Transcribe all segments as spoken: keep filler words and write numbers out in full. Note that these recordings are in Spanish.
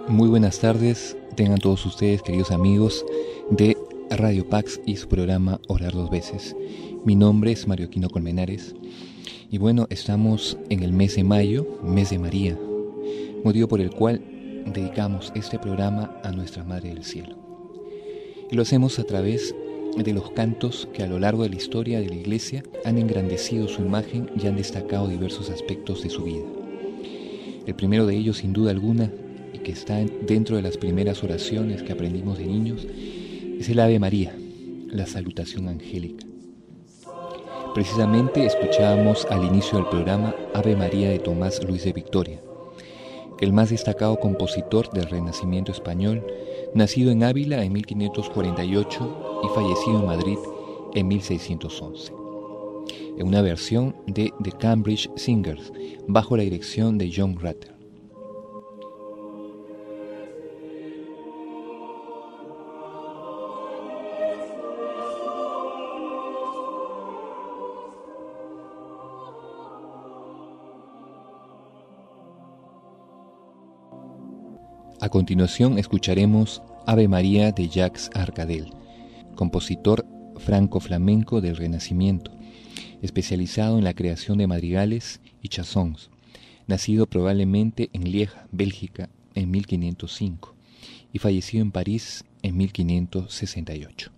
Muy buenas tardes, tengan todos ustedes, queridos amigos de Radio Pax y su programa Orar dos veces. Mi nombre es Mario Aquino Colmenares y bueno, estamos en el mes de mayo, mes de María, motivo por el cual dedicamos este programa a nuestra Madre del Cielo. Y lo hacemos a través de los cantos que a lo largo de la historia de la Iglesia han engrandecido su imagen y han destacado diversos aspectos de su vida. El primero de ellos, sin duda alguna, y que está dentro de las primeras oraciones que aprendimos de niños, es el Ave María, la salutación angélica. Precisamente escuchábamos al inicio del programa Ave María de Tomás Luis de Victoria, el más destacado compositor del Renacimiento español, nacido en Ávila en mil quinientos cuarenta y ocho y fallecido en Madrid en mil seiscientos once, en una versión de The Cambridge Singers, bajo la dirección de John Rutter. A continuación escucharemos Ave María de Jacques Arcadel, compositor franco-flamenco del Renacimiento, especializado en la creación de madrigales y chansons, nacido probablemente en Lieja, Bélgica, en mil quinientos cinco y fallecido en París en mil quinientos sesenta y ocho.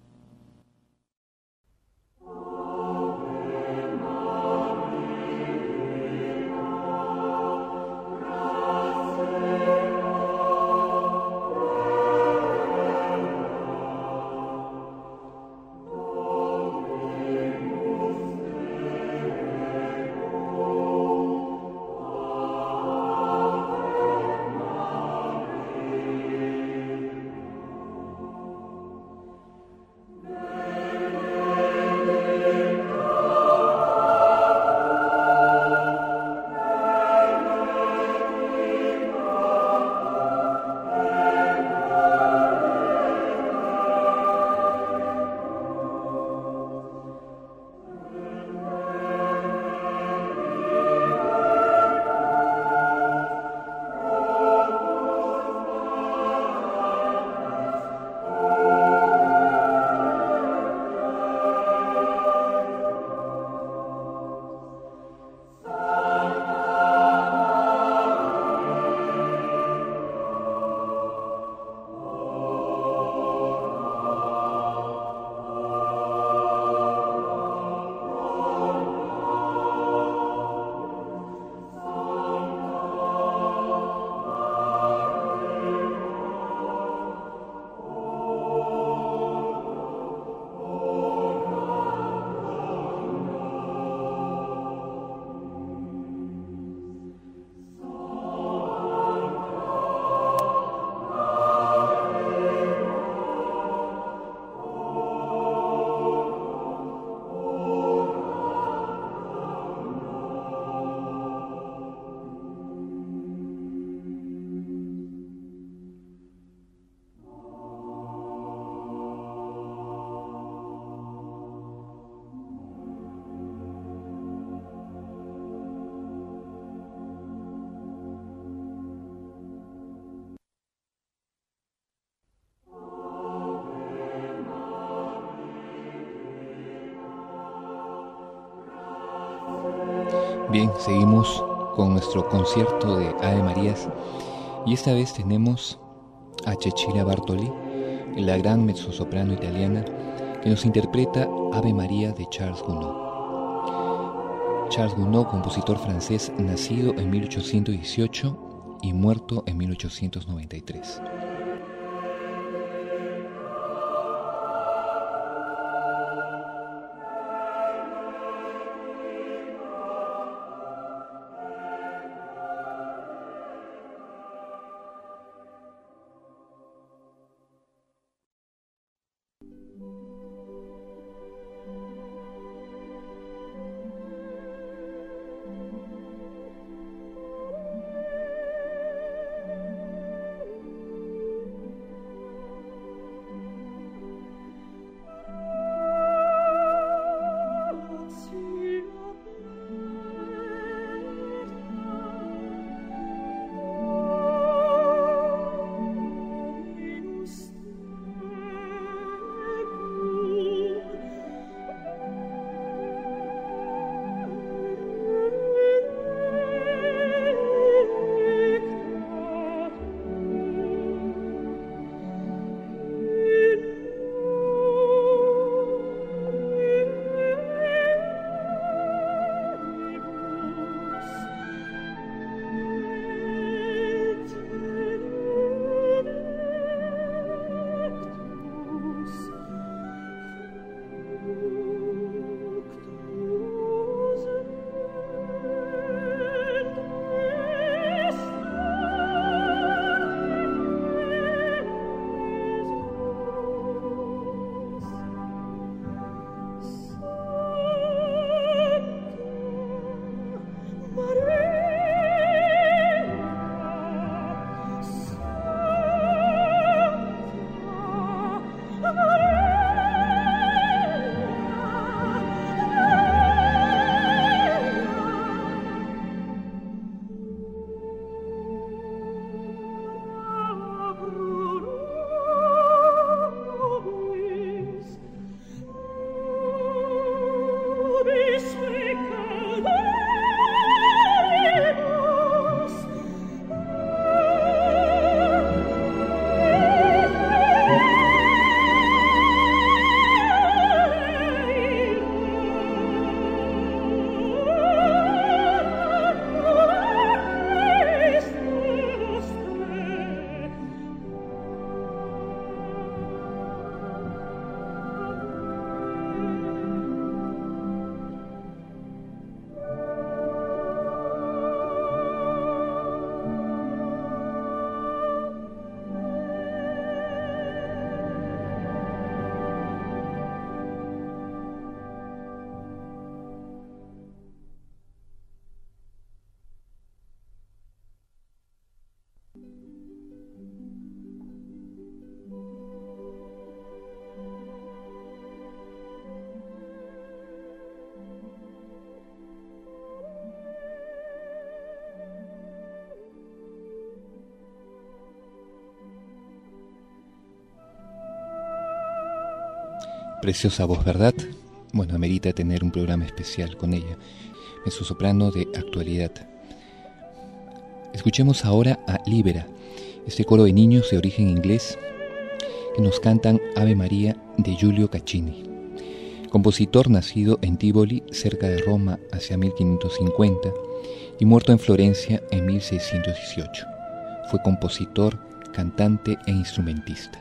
Bien, seguimos con nuestro concierto de Ave Marías y esta vez tenemos a Cecilia Bartoli, la gran mezzosoprano italiana, que nos interpreta Ave María de Charles Gounod. Charles Gounod, compositor francés, nacido en mil ochocientos dieciocho y muerto en mil ochocientos noventa y tres. Preciosa voz, ¿verdad? Bueno, amerita tener un programa especial con ella. Mezzosoprano de actualidad. Escuchemos ahora a Libera, este coro de niños de origen inglés que nos cantan Ave María de Giulio Caccini. Compositor nacido en Tivoli, cerca de Roma, hacia mil quinientos cincuenta y muerto en Florencia en mil seiscientos dieciocho. Fue compositor, cantante e instrumentista.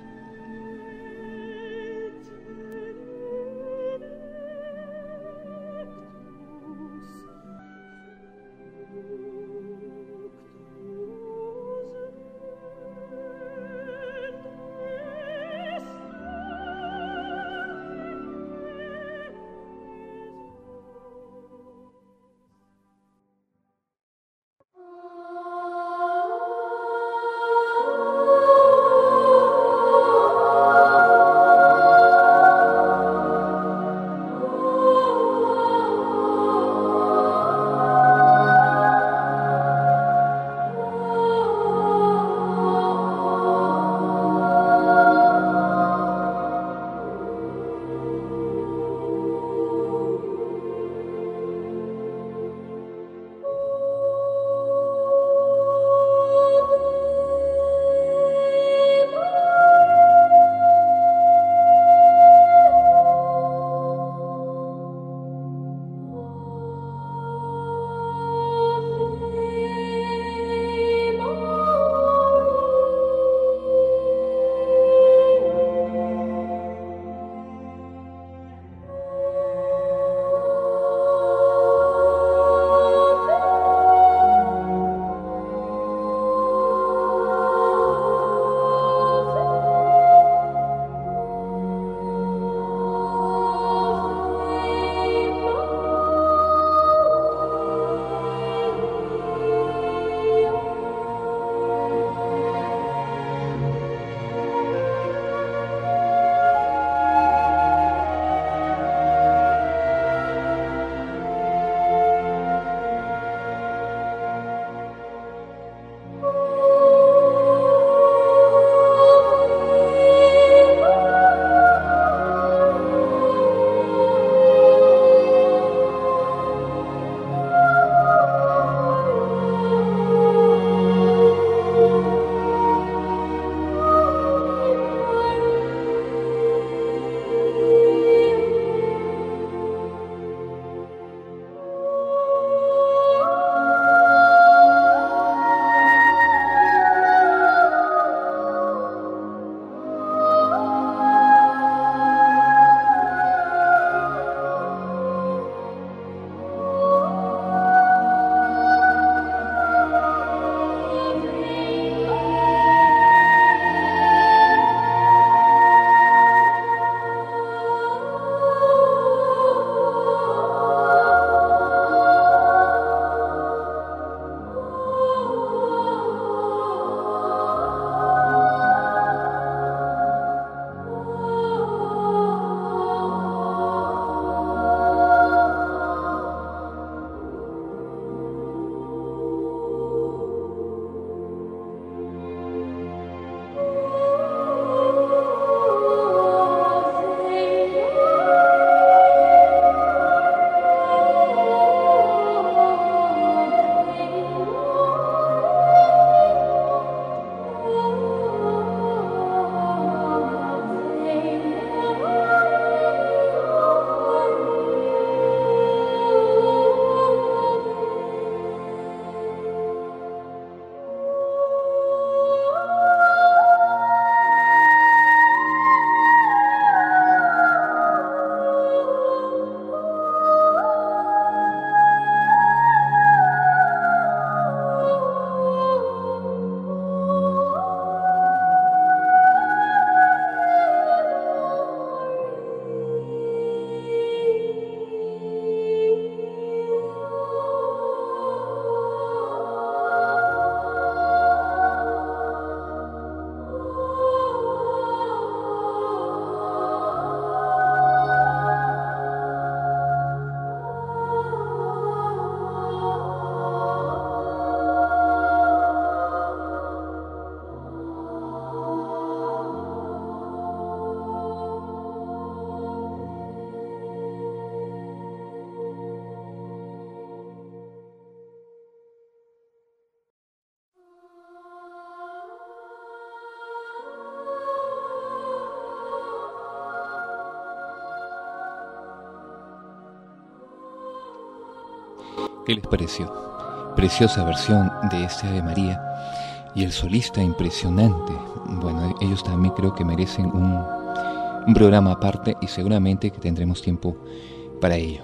¿Qué les pareció? Preciosa versión de este Ave María y el solista impresionante. Bueno, ellos también creo que merecen un, un programa aparte y seguramente que tendremos tiempo para ello.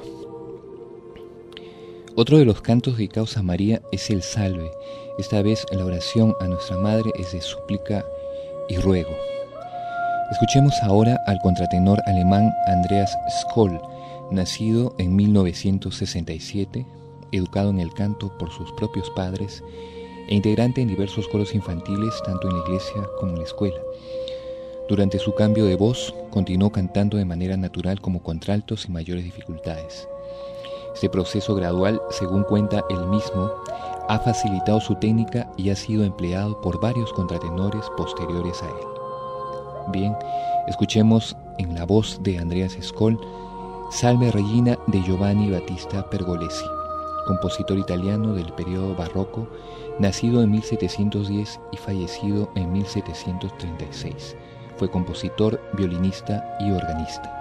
Otro de los cantos dedicados a María es el Salve. Esta vez la oración a nuestra Madre es de súplica y ruego. Escuchemos ahora al contratenor alemán Andreas Scholl, nacido en mil novecientos sesenta y siete, educado en el canto por sus propios padres e integrante en diversos coros infantiles tanto en la iglesia como en la escuela. Durante su cambio de voz, continuó cantando de manera natural como contraltos sin mayores dificultades. Este proceso gradual, según cuenta él mismo, ha facilitado su técnica y ha sido empleado por varios contratenores posteriores a él. Bien, escuchemos en la voz de Andreas Scholl, Salve Regina de Giovanni Battista Pergolesi, compositor italiano del periodo barroco, nacido en mil setecientos diez y fallecido en mil setecientos treinta y seis. Fue compositor, violinista y organista.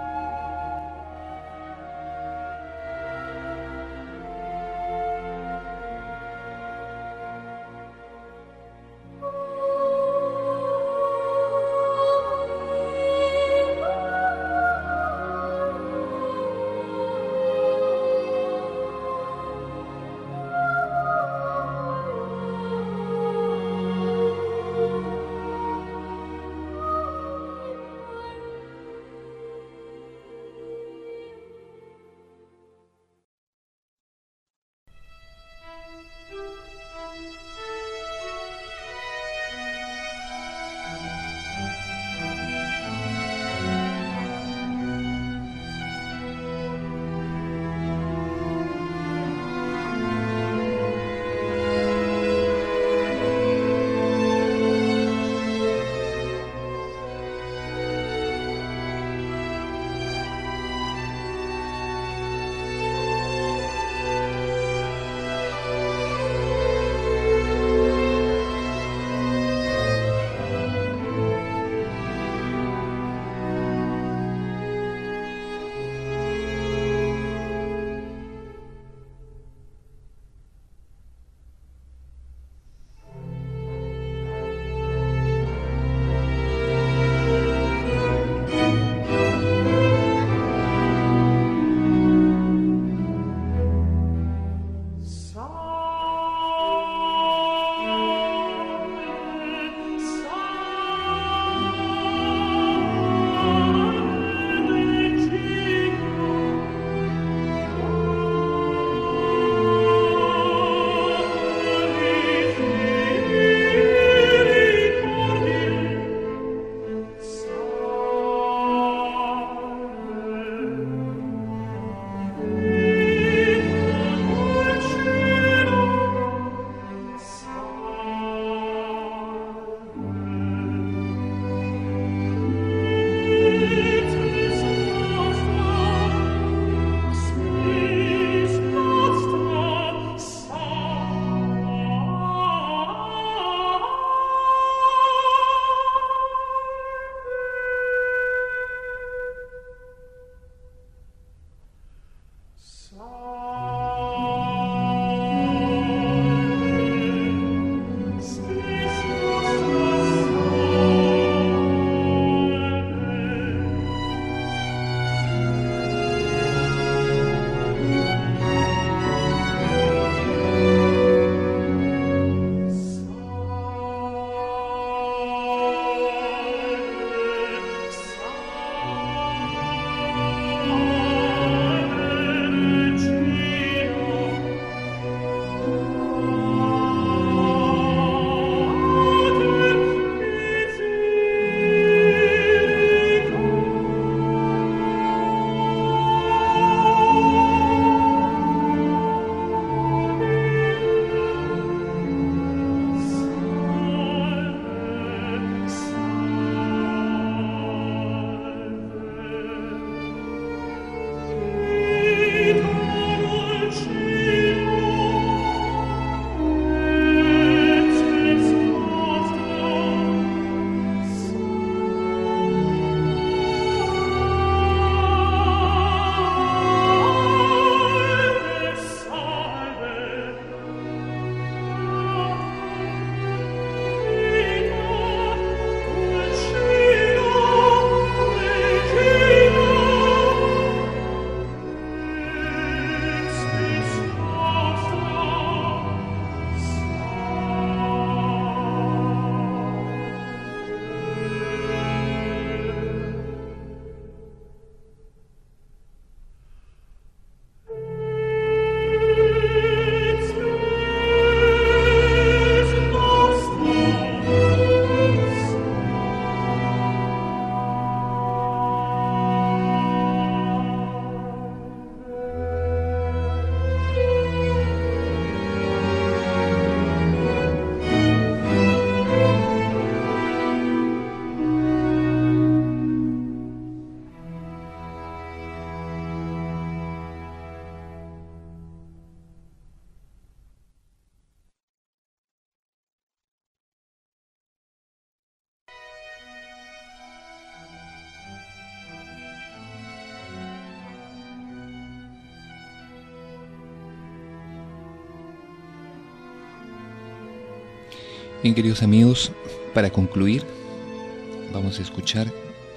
Bien, queridos amigos, para concluir, vamos a escuchar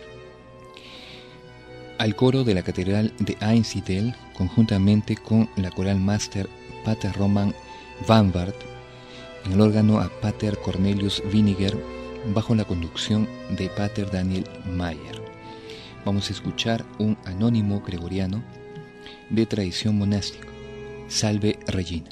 al coro de la Catedral de Einsiedeln, conjuntamente con la coral máster Pater Roman Van Wart, en el órgano a Pater Cornelius Winiger, bajo la conducción de Pater Daniel Mayer. Vamos a escuchar un anónimo gregoriano de tradición monástica, Salve Regina.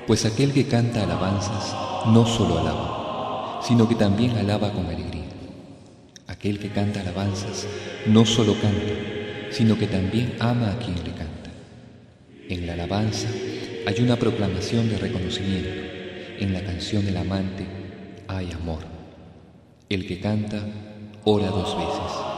Pues aquel que canta alabanzas no solo alaba, sino que también alaba con alegría. Aquel que canta alabanzas no solo canta, sino que también ama a quien le canta. En la alabanza hay una proclamación de reconocimiento. En la canción del amante hay amor. El que canta ora dos veces.